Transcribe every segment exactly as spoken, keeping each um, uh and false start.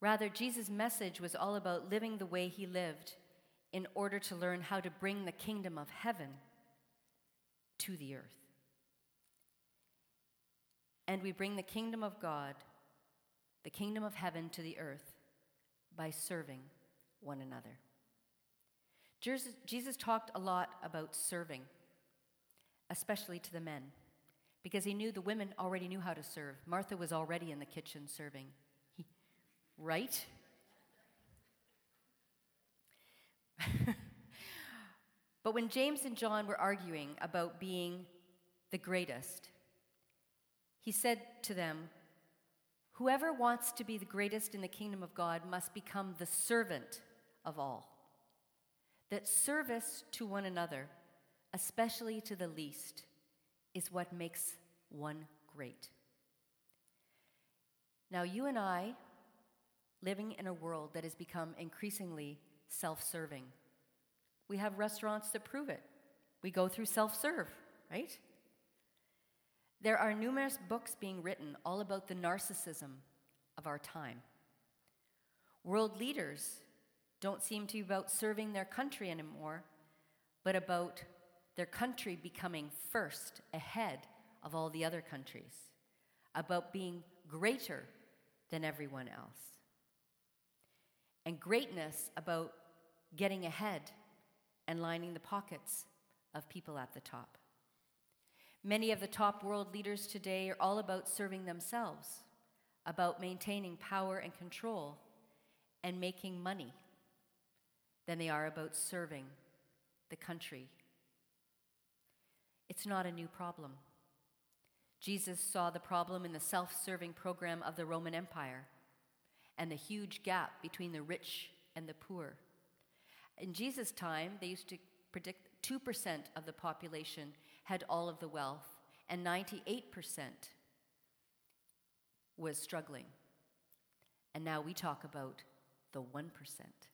Rather, Jesus' message was all about living the way he lived in order to learn how to bring the kingdom of heaven to the earth. And we bring the kingdom of God, the kingdom of heaven to the earth by serving one another. Jesus, Jesus talked a lot about serving, especially to the men, because he knew the women already knew how to serve. Martha was already in the kitchen serving. He, right? But when James and John were arguing about being the greatest, he said to them, "Whoever wants to be the greatest in the kingdom of God must become the servant of all." That service to one another, especially to the least, is what makes one great. Now, you and I, living in a world that has become increasingly self-serving, we have restaurants that prove it. We go through self-serve, right? There are numerous books being written all about the narcissism of our time. World leaders don't seem to be about serving their country anymore, but about their country becoming first, ahead of all the other countries, about being greater than everyone else. And greatness about getting ahead and lining the pockets of people at the top. Many of the top world leaders today are all about serving themselves, about maintaining power and control and making money, than they are about serving the country. It's not a new problem. Jesus saw the problem in the self-serving program of the Roman Empire and the huge gap between the rich and the poor. In Jesus' time, they used to predict two percent of the population had all of the wealth, and ninety-eight percent was struggling. And now we talk about the one percent.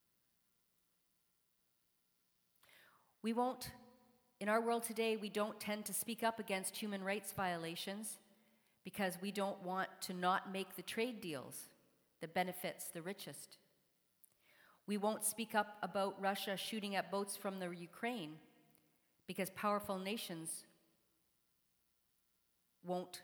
We won't, in our world today, we don't tend to speak up against human rights violations because we don't want to not make the trade deals that benefits the richest. We won't speak up about Russia shooting at boats from the Ukraine because powerful nations won't,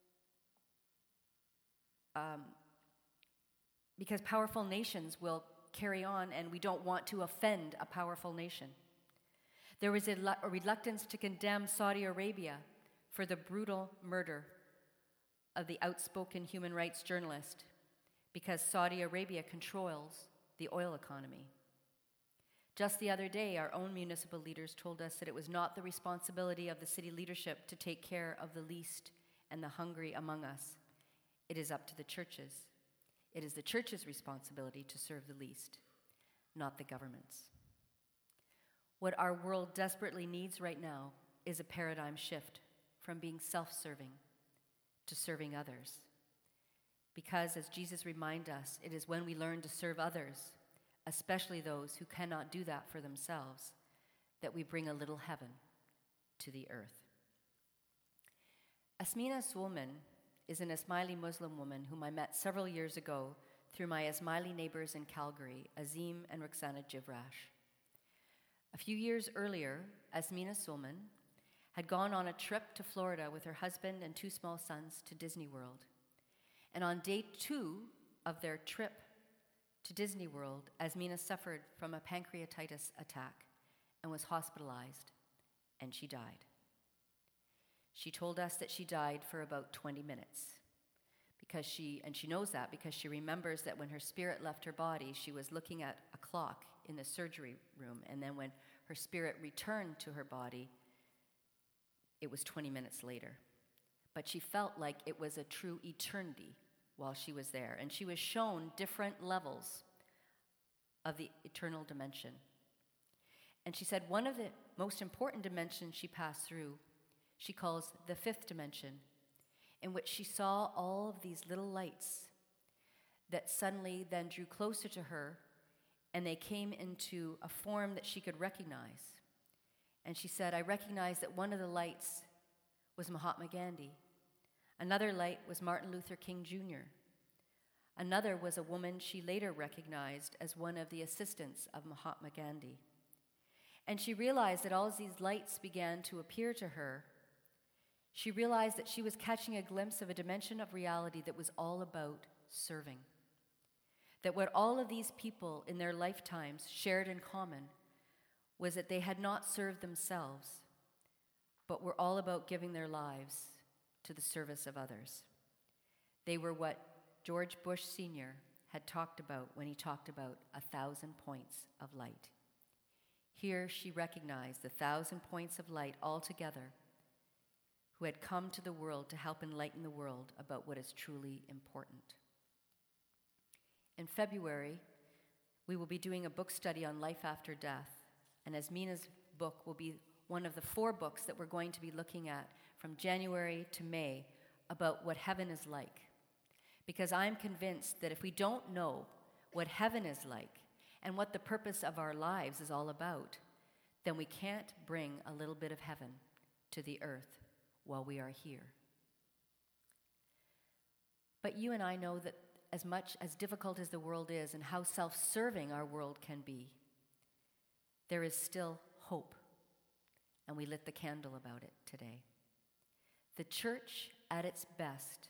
um, because powerful nations will carry on, and we don't want to offend a powerful nation. There was a, lu- a reluctance to condemn Saudi Arabia for the brutal murder of the outspoken human rights journalist because Saudi Arabia controls the oil economy. Just the other day, our own municipal leaders told us that it was not the responsibility of the city leadership to take care of the least and the hungry among us. It is up to the churches. It is the church's responsibility to serve the least, not the government's. What our world desperately needs right now is a paradigm shift from being self-serving to serving others. Because, as Jesus reminds us, it is when we learn to serve others, especially those who cannot do that for themselves, that we bring a little heaven to the earth. Asmina Sulman is an Ismaili Muslim woman whom I met several years ago through my Ismaili neighbors in Calgary, Azim and Roxana Jivrash. A few years earlier, Asmina Sulman had gone on a trip to Florida with her husband and two small sons to Disney World. And on day two of their trip to Disney World, Asmina suffered from a pancreatitis attack and was hospitalized, and she died. She told us that she died for about twenty minutes, because she, and she knows that because she remembers that when her spirit left her body, she was looking at a clock in the surgery room, and then when her spirit returned to her body, it was twenty minutes later. But she felt like it was a true eternity while she was there, and she was shown different levels of the eternal dimension. And she said one of the most important dimensions she passed through, she calls the fifth dimension, in which she saw all of these little lights that suddenly then drew closer to her, and they came into a form that she could recognize. And she said, I recognized that one of the lights was Mahatma Gandhi. Another light was Martin Luther King Junior Another was a woman she later recognized as one of the assistants of Mahatma Gandhi. And she realized that all as these lights began to appear to her, she realized that she was catching a glimpse of a dimension of reality that was all about serving. That what all of these people in their lifetimes shared in common was that they had not served themselves, but were all about giving their lives to the service of others. They were what George Bush Senior had talked about when he talked about a thousand points of light. Here she recognized the thousand points of light all together who had come to the world to help enlighten the world about what is truly important. In February, we will be doing a book study on life after death, and Asmina's book will be one of the four books that we're going to be looking at from January to May about what heaven is like. Because I'm convinced that if we don't know what heaven is like and what the purpose of our lives is all about, then we can't bring a little bit of heaven to the earth while we are here. But you and I know that as much as difficult as the world is and how self-serving our world can be, there is still hope, and we lit the candle about it today. The church at its best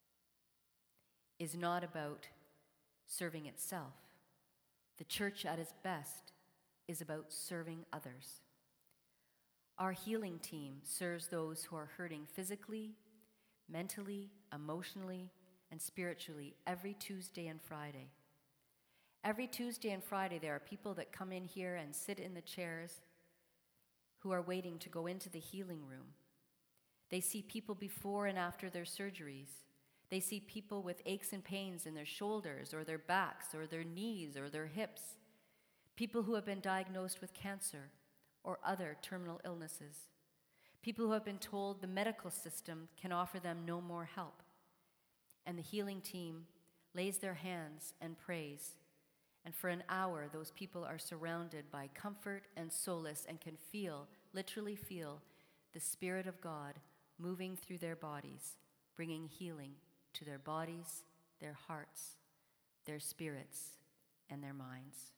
is not about serving itself. The church at its best is about serving others. Our healing team serves those who are hurting physically, mentally, emotionally, and spiritually every Tuesday and Friday. Every Tuesday and Friday, there are people that come in here and sit in the chairs who are waiting to go into the healing room. They see people before and after their surgeries. They see people with aches and pains in their shoulders or their backs or their knees or their hips. People who have been diagnosed with cancer or other terminal illnesses. People who have been told the medical system can offer them no more help. And the healing team lays their hands and prays. And for an hour, those people are surrounded by comfort and solace and can feel, literally feel, the Spirit of God moving through their bodies, bringing healing to their bodies, their hearts, their spirits, and their minds.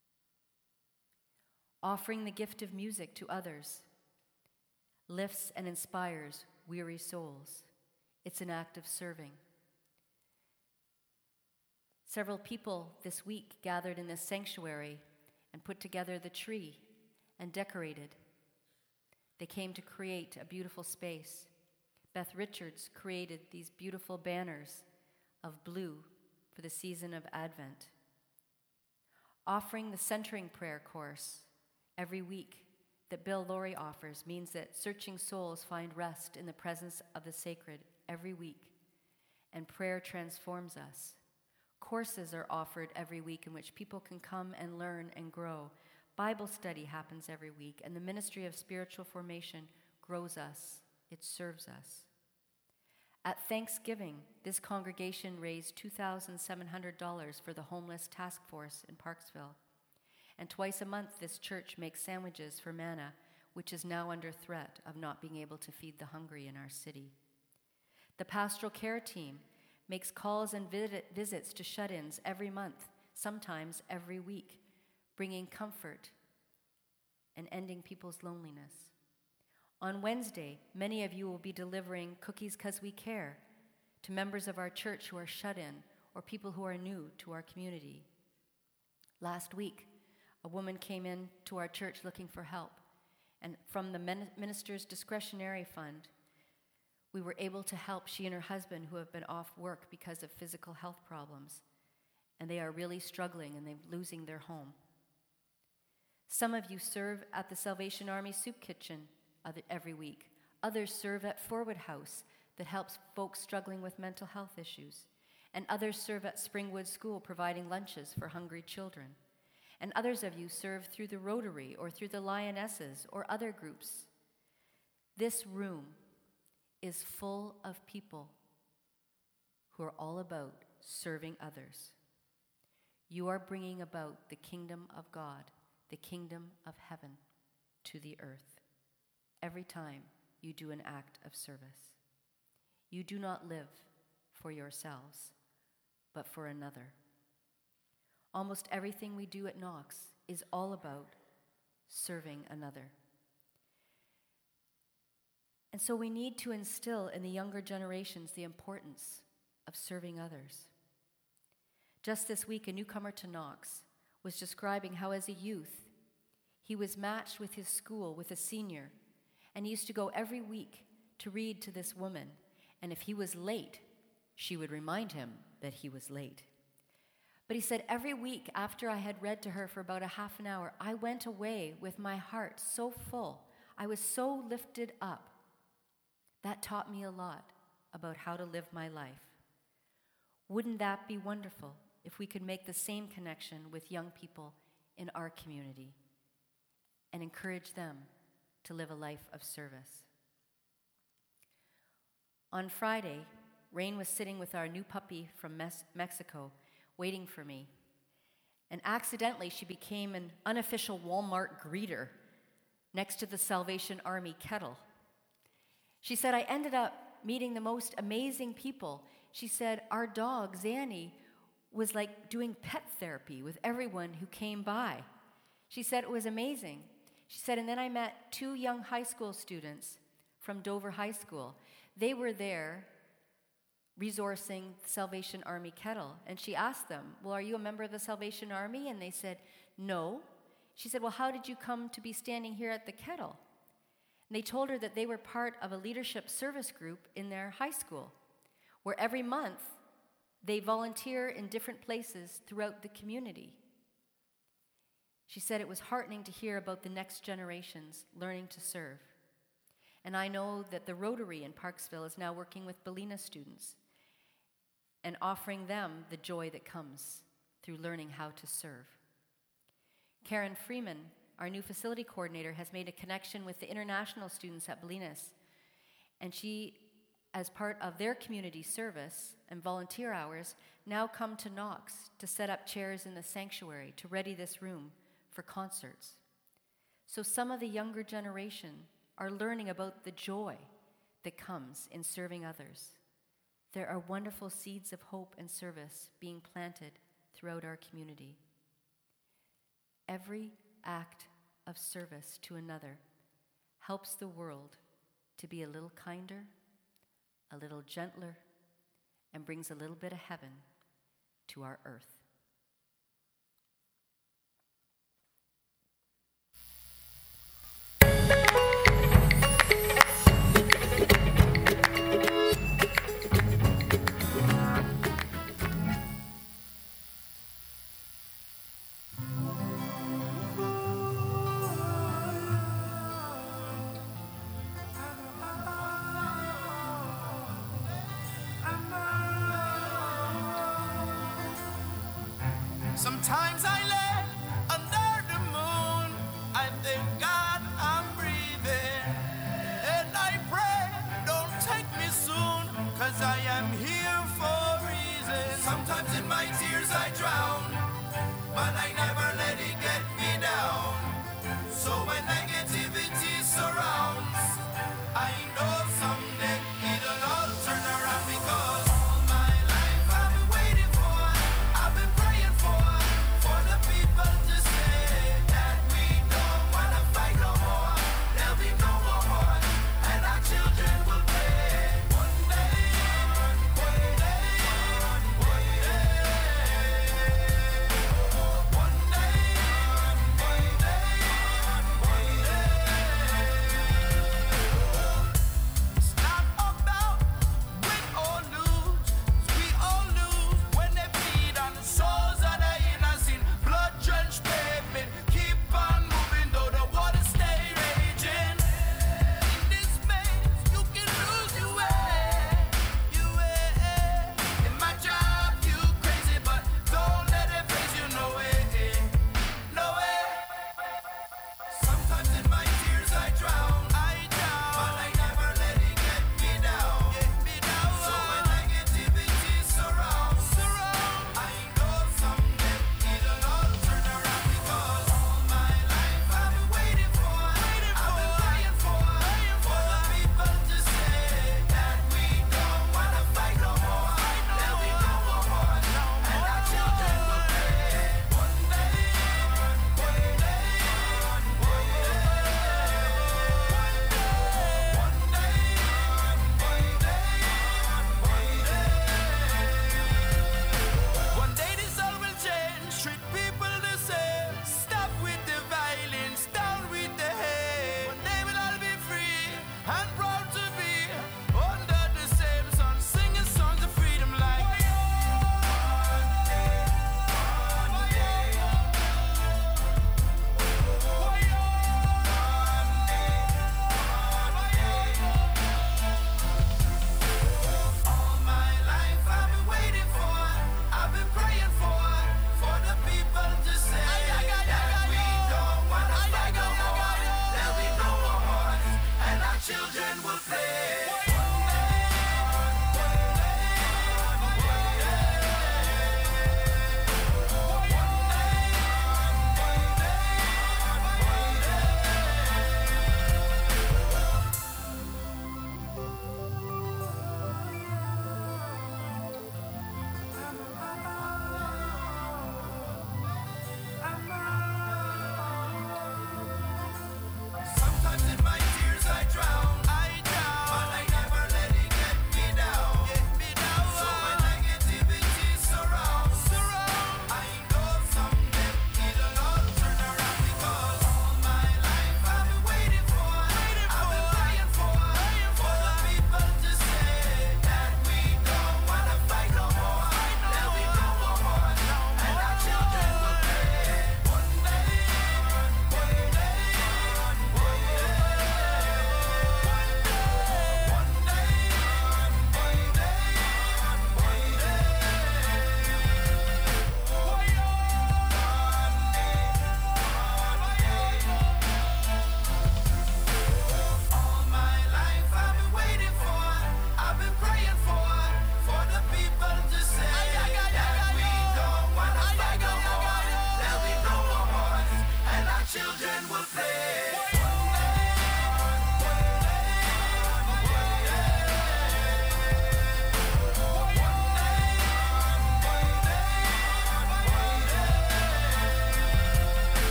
Offering the gift of music to others lifts and inspires weary souls. It's an act of serving. Several people this week gathered in this sanctuary and put together the tree and decorated. They came to create a beautiful space. Beth Richards created these beautiful banners of blue for the season of Advent. Offering the centering prayer course every week that Bill Laurie offers means that searching souls find rest in the presence of the sacred every week, and prayer transforms us. Courses are offered every week in which people can come and learn and grow. Bible study happens every week, and the ministry of spiritual formation grows us. It serves us. At Thanksgiving, this congregation raised two thousand seven hundred dollars for the Homeless Task Force in Parksville. And twice a month, this church makes sandwiches for Manna, which is now under threat of not being able to feed the hungry in our city. The pastoral care team makes calls and visit, visits to shut-ins every month, sometimes every week, bringing comfort and ending people's loneliness. On Wednesday, many of you will be delivering Cookies 'Cause We Care to members of our church who are shut in or people who are new to our community. Last week, a woman came in to our church looking for help, and from the minister's discretionary fund, we were able to help she and her husband who have been off work because of physical health problems, and they are really struggling and they're losing their home. Some of you serve at the Salvation Army Soup Kitchen every week. Others serve at Forward House that helps folks struggling with mental health issues. And others serve at Springwood School providing lunches for hungry children. And others of you serve through the Rotary or through the Lionesses or other groups. This room is full of people who are all about serving others. You are bringing about the kingdom of God, the kingdom of heaven, to the earth every time you do an act of service. You do not live for yourselves, but for another. Almost everything we do at Knox is all about serving another. And so we need to instill in the younger generations the importance of serving others. Just this week, a newcomer to Knox was describing how as a youth, he was matched with his school with a senior, and he used to go every week to read to this woman, and if he was late, she would remind him that he was late. But he said, every week after I had read to her for about a half an hour, I went away with my heart so full. I was so lifted up. That taught me a lot about how to live my life. Wouldn't that be wonderful if we could make the same connection with young people in our community and encourage them to live a life of service? On Friday, Rain was sitting with our new puppy from Mes- Mexico, waiting for me. And accidentally, she became an unofficial Walmart greeter next to the Salvation Army kettle. She said, I ended up meeting the most amazing people. She said, our dog, Zanny, was like doing pet therapy with everyone who came by. She said it was amazing. She said, and then I met two young high school students from Dover High School. They were there resourcing the Salvation Army kettle. And she asked them, well, are you a member of the Salvation Army? And they said, no. She said, well, how did you come to be standing here at the kettle? And they told her that they were part of a leadership service group in their high school, where every month they volunteer in different places throughout the community. She said it was heartening to hear about the next generations learning to serve. And I know that the Rotary in Parksville is now working with Bellina students and offering them the joy that comes through learning how to serve. Karen Freeman, our new facility coordinator, has made a connection with the international students at Bellinas. And she, as part of their community service and volunteer hours, now come to Knox to set up chairs in the sanctuary to ready this room for concerts. So some of the younger generation are learning about the joy that comes in serving others. There are wonderful seeds of hope and service being planted throughout our community. Every act of service to another helps the world to be a little kinder, a little gentler, and brings a little bit of heaven to our earth. Sometimes I lay under the moon, I thank God I'm breathing, and I pray, don't take me soon, cause I am here for a reason. Sometimes in my tears I drown, but I never let it get me down. So when negativity surrounds, I know someday it'll all turn around, because all my life I've been waiting for, I've been praying for, for the people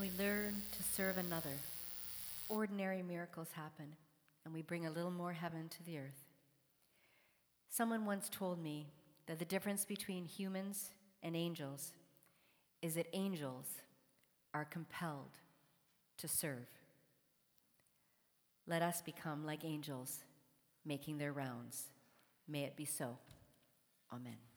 we learn to serve another, ordinary miracles happen, and we bring a little more heaven to the earth. Someone once told me that the difference between humans and angels is that angels are compelled to serve. Let us become like angels, making their rounds. May it be so. Amen.